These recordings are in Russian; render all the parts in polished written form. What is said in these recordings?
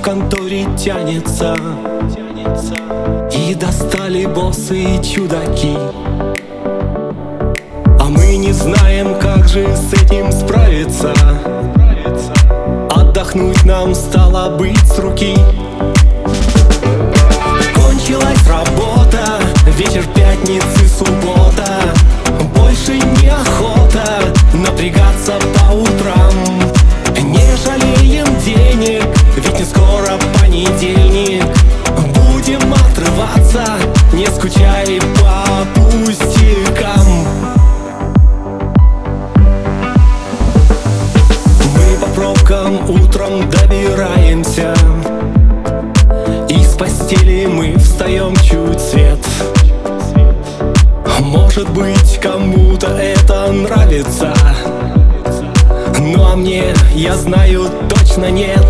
конторе тянется, и достали боссы и чудаки. А мы не знаем, как же с этим справиться. Отдохнуть нам стало быть с руки. Кончилась работа, вечер пятницы, суббота. Больше неохота напрягаться по утрам. Не жалеем денег, ведь не скоро понедельник. Будем отрываться, не скучай по пустякам. Мы по пробкам утром добираемся, из постели мы встаем чуть свет. Может быть, кому-то это нравится, ну а мне, я знаю, точно нет.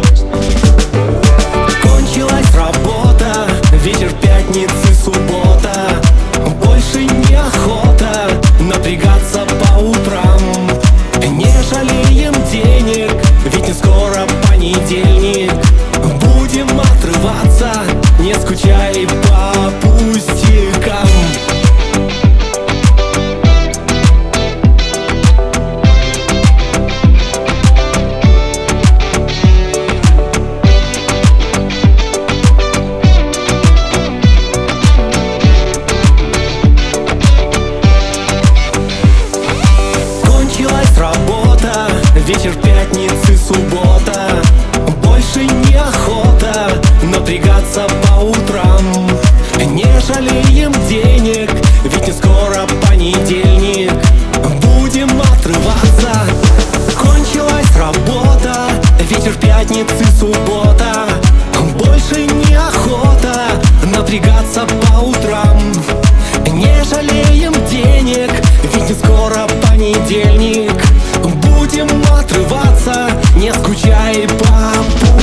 Кончилась работа, вечер пятницы, суббота. Больше неохота напрягаться по утрам. Не жалеем денег, ведь не скоро понедельник. Будем отрываться, не скучай по пустякам. Вечер пятницы, суббота. Больше неохота напрягаться по утрам. Не жалеем денег, ведь не скоро понедельник. Будем отрываться. Кончилась работа, вечер пятницы, суббота. Больше неохота напрягаться по утрам. Не жалеем денег, ведь не скоро понедельник. Будем отрываться, не скучай по